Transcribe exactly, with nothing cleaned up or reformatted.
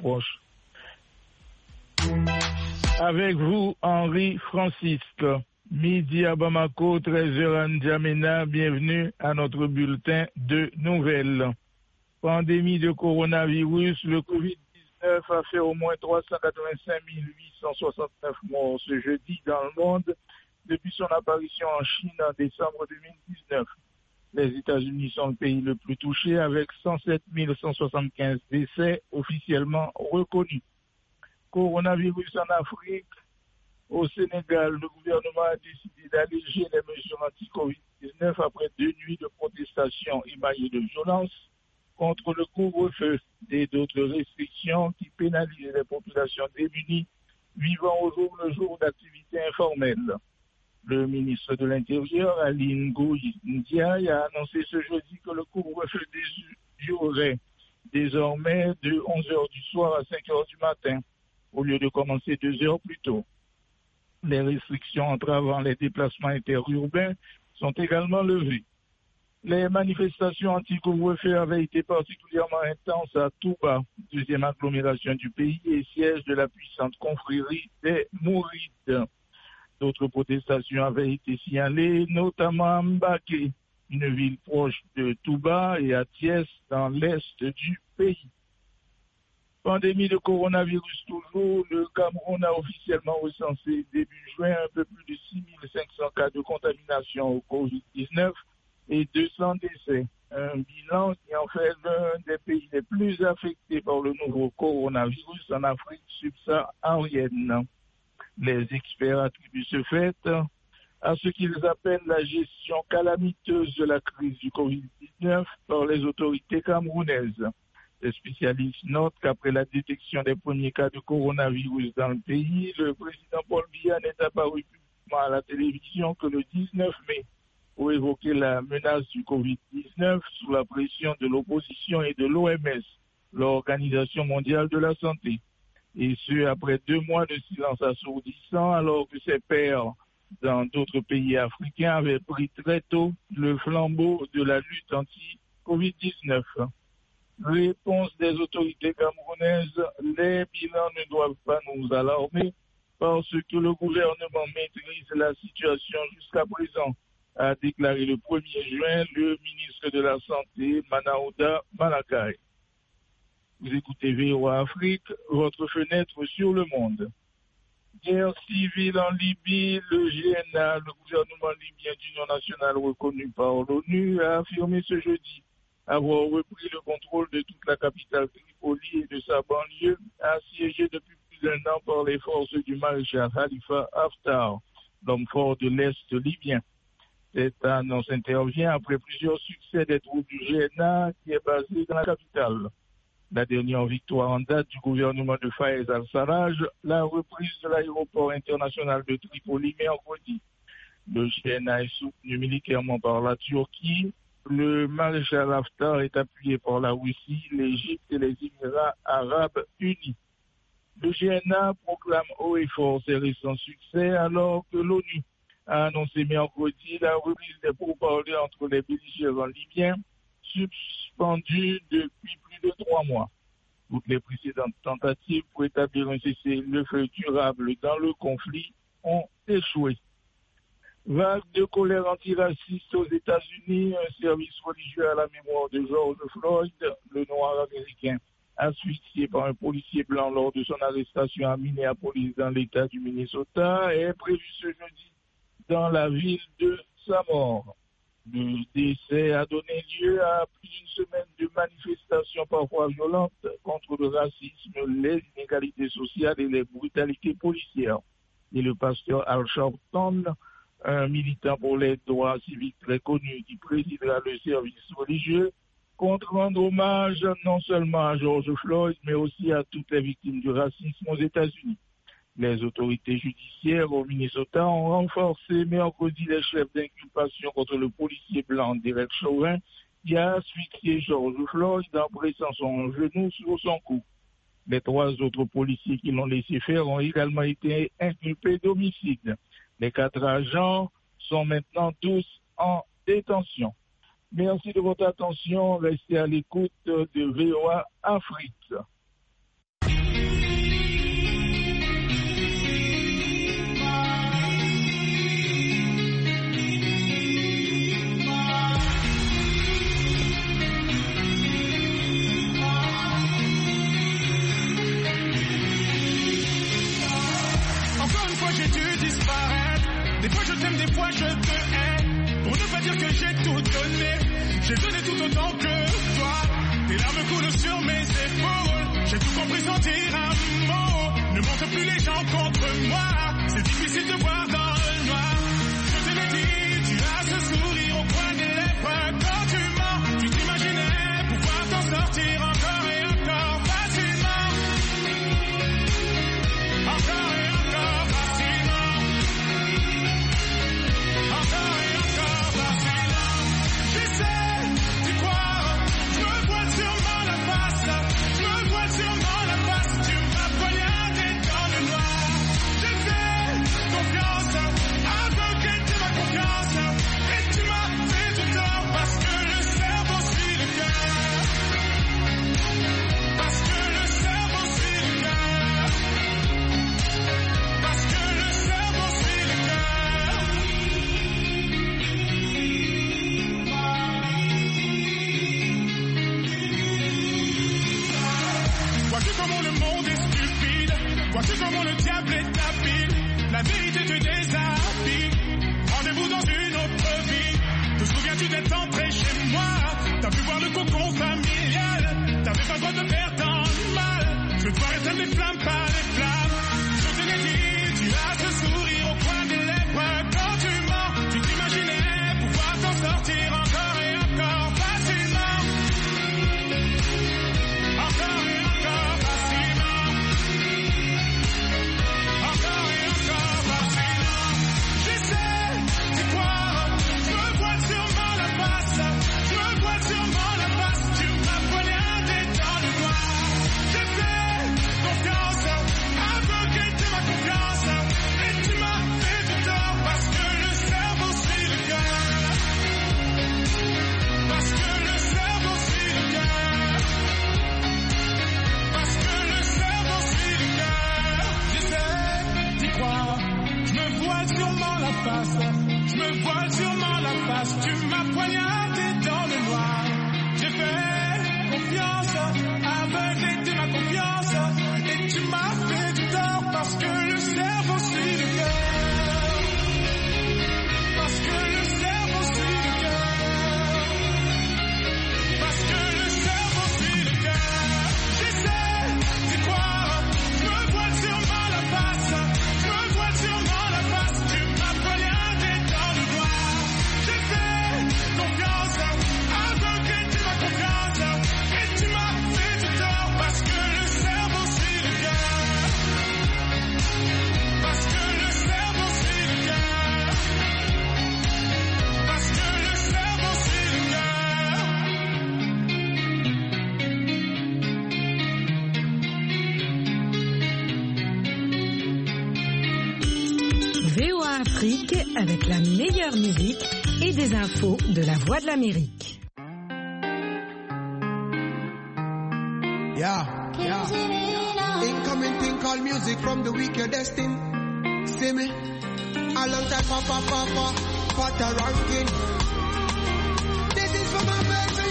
proches. Avec vous, Henri Francisque. Midi à Bamako, treize heures à N'Djamena. Bienvenue à notre bulletin de nouvelles. Pandémie de coronavirus, le covid dix-neuf a fait au moins trois cent quatre-vingt-cinq mille huit cent soixante-neuf morts ce jeudi dans le monde depuis son apparition en Chine en décembre deux mille dix-neuf. Les États-Unis sont le pays le plus touché avec cent sept mille cent soixante-quinze décès officiellement reconnus. Coronavirus en Afrique. Au Sénégal, le gouvernement a décidé d'alléger les mesures anti-covid dix-neuf après deux nuits de protestations émaillées de violence contre le couvre-feu et d'autres restrictions qui pénalisent les populations démunies vivant au jour le jour d'activités informelles. Le ministre de l'Intérieur, Ali Ngouille Ndiaye, a annoncé ce jeudi que le couvre-feu durerait désormais de onze heures du soir à cinq heures du matin, au lieu de commencer deux heures plus tôt. Les restrictions entravant les déplacements interurbains sont également levées. Les manifestations anti-couvre-feu avaient été particulièrement intenses à Touba, deuxième agglomération du pays et siège de la puissante confrérie des Mourides. D'autres protestations avaient été signalées, notamment à Mbaké, une ville proche de Touba, et à Thiès, dans l'est du pays. Pandémie de coronavirus toujours, le Cameroun a officiellement recensé début juin un peu plus de six mille cinq cents cas de contamination au covid dix-neuf et deux cents décès. Un bilan qui en fait l'un des pays les plus affectés par le nouveau coronavirus en Afrique subsaharienne. Les experts attribuent ce fait à ce qu'ils appellent la gestion calamiteuse de la crise du covid dix-neuf par les autorités camerounaises. Les spécialistes notent qu'après la détection des premiers cas de coronavirus dans le pays, le président Paul Biya n'est apparu publiquement à la télévision que le dix-neuf mai pour évoquer la menace du covid dix-neuf sous la pression de l'opposition et de l'O M S, l'Organisation mondiale de la santé. Et ce, après deux mois de silence assourdissant, alors que ses pairs dans d'autres pays africains avaient pris très tôt le flambeau de la lutte anti-covid dix-neuf. Réponse des autorités camerounaises, les bilans ne doivent pas nous alarmer parce que le gouvernement maîtrise la situation jusqu'à présent, a déclaré le premier juin le ministre de la Santé, Manaouda Malakai. Vous écoutez V O A Afrique, votre fenêtre sur le monde. Guerre civile en Libye, le G N A, le gouvernement libyen d'union nationale reconnu par l'ONU, a affirmé ce jeudi avoir repris le contrôle de toute la capitale Tripoli et de sa banlieue, assiégée depuis plus d'un an par les forces du maréchal Khalifa Haftar, l'homme fort de l'Est libyen. Cette annonce intervient après plusieurs succès des troupes du G N A qui est basé dans la capitale. La dernière victoire en date du gouvernement de Fayez al-Sarraj, la reprise de l'aéroport international de Tripoli mercredi. Le G N A est soutenu militairement par la Turquie. Le maréchal Haftar est appuyé par la Russie, l'Égypte et les Émirats arabes unis. Le G N A proclame haut et fort ses récents succès alors que l'ONU a annoncé mercredi la reprise des pourparlers entre les belligérants libyens, suspendus depuis plus de trois mois. Toutes les précédentes tentatives pour établir un cessez-le-feu durable dans le conflit ont échoué. Vague de colère antiraciste aux États-Unis, un service religieux à la mémoire de George Floyd, le noir américain, asphyxié par un policier blanc lors de son arrestation à Minneapolis dans l'État du Minnesota, est prévu ce jeudi dans la ville de sa mort. Le décès a donné lieu à plus d'une semaine de manifestations parfois violentes contre le racisme, les inégalités sociales et les brutalités policières. Et le pasteur Al Sharpton, un militant pour les droits civiques très connu qui présidera le service religieux, compte rendre hommage non seulement à George Floyd, mais aussi à toutes les victimes du racisme aux États-Unis. Les autorités judiciaires au Minnesota ont renforcé mercredi les chefs d'inculpation contre le policier blanc Derek Chauvin qui a asphyxié George Floyd en pressant son genou sur son cou. Les trois autres policiers qui l'ont laissé faire ont également été inculpés d'homicide. Les quatre agents sont maintenant tous en détention. Merci de votre attention. Restez à l'écoute de V O A Afrique. te hais. Pour ne pas dire que j'ai tout donné, j'ai donné tout autant que toi. Tes larmes coulent sur mes épaules, j'ai tout compris sans dire un mot. Ne montre plus les gens contre moi, c'est difficile de voir dans le noir. Je te l'ai dit, tu as ce sourire au coin des lèvres. Quand tu mens, tu t'imaginais pouvoir t'en sortir encore et encore facilement. Encore et encore facilement. Encore et encore facilement. Je sais, tu crois, je me vois sûrement la face. Je me vois sûrement la face. Tu m'as poignardé dans le noir. J'ai fait confiance, aveuglé de ma confiance. Et tu m'as fait du tort parce que le cerveau suit le cœur. Parce que le cerveau suit le cœur. Parce que le cerveau suit le cœur. Vois-tu comment le monde est stupide? Vois-tu comment le diable est habile? La vérité te déshabille. Rendez-vous dans une autre vie. Te souviens-tu d'être entré chez moi? T'as pu voir le cocon familial. T'avais pas le droit de faire tant de mal. Je dois éteindre les flammes par les flammes. Je te l'ai dit, tu as ce sourire au coin des lèvres. Quand tu mens, tu t'imaginais pouvoir t'en sortir encore et encore facilement. Encore et encore facilement. Encore et encore facilement. Je sais, tu crois, je me vois sûrement la face. Je me vois sûrement la face. Tu m'as poignardé dans le noir. J'ai fait confiance, aveuglé de ma confiance. Et tu m'as fait du tort parce que le cerveau suit le cœur. Parce que le cerveau suit le cœur. Parce que le cerveau suit le cœur. Je sais, t'y crois, je me vois sûrement la face. Je me vois sûrement la face. Tu m'as poignardé dans le noir. J'ai fait confiance, aveuglé de ma confiance. Et tu m'as fait du tort parce que le cerveau suit le cœur. Parce que le cerveau suit le cœur. Parce que le cerveau suit le cœur. J'essaie d'y croire, je me vois sûrement la face. Je me vois sûrement la face. Tu m'as poignardé dans le noir. J'ai fait confiance, aveuglé de ma confiance. Et tu m'as fait du tort parce que le cerveau suit le cœur. Parce que le cerveau suit le cœur. Parce que le cerveau suit le cœur. V O A Afrique avec la meilleure musique et des infos de la Voix de l'Amérique. Yeah, yeah. Incoming thing called music from the week you're destined. See me? A long time, papa, papa, pata ranking. This is for my baby.